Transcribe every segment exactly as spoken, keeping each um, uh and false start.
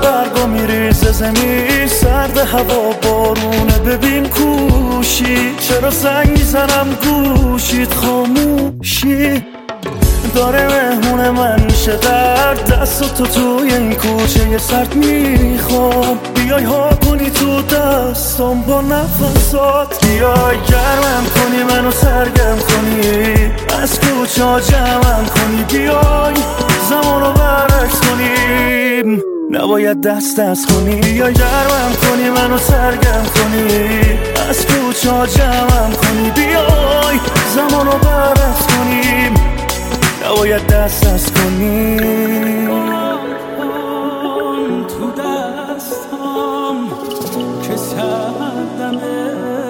برگا میریزه زمین، سرد هوا بارونه ببین کوشی، چرا زنگ میزنم گوشید خاموشی. داره مهمون من میشه در دست تو توی این کوچه یه سرد میخوام، بیای ها کنی تو دستم با نفسات، بیای گرمم کنی منو سرگرم کنی، از کوچه ها جمعم کنی، بیای زمانو برعکس کنیم، نباید دست دست کنی، بیای گرمم کنی منو سرگرم کنی، از کوچه ها جمعم کنی، بیای زمانو برعکس کنیم، نباید دست دست کنیم. تو دستم که سردمه،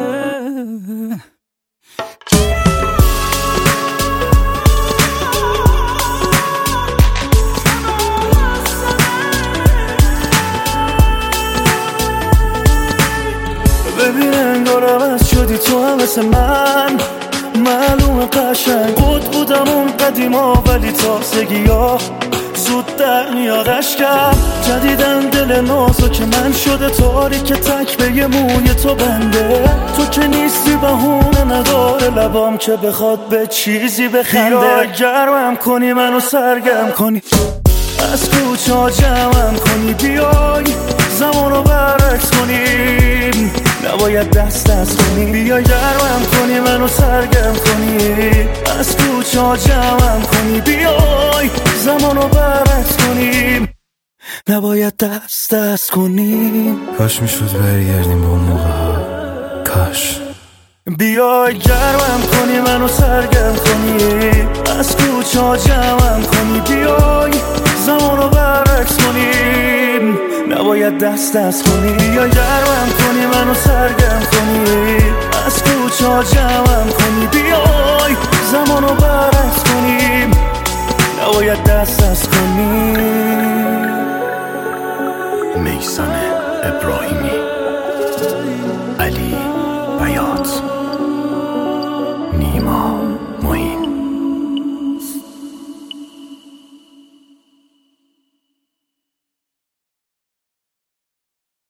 ببین انگار عوض شدی تو هم مثل من، معلومه قشنگ بود بودم اون قدیما، ولی تازگی ها زود در میاد اشکم، جدیدن دل نازو که من شده تاریک، تک به یه موی تو بنده، تو که نیستی بهونه نداره لبام که بخواد به چیزی بخنده، بیا گرمم کنی منو سرگرم کنی، از کوچه ها جمعم کنی، بیای زمانو برعکس کنیم، نباید دست دست کنی، بیا گرمم کنی منو سرگرم کنی، از کوچه ها جمعم کنی، بیای زمانو برعکس کنیم، نباید دست دست کنیم. کاش میشد برگردیم با اون موقع ها، کاش. بیای گرمم کنی منو سرگرم کنی، از کوچه ها جمعم کنی، بیای زمانو برعکس کنیم، نباید دست دست کنی، بیای گرمم کنی منو سرگرم کنی، از کوچه ها جمعم کنی، بیای زمانو برعکس کنیم، نباید دست دست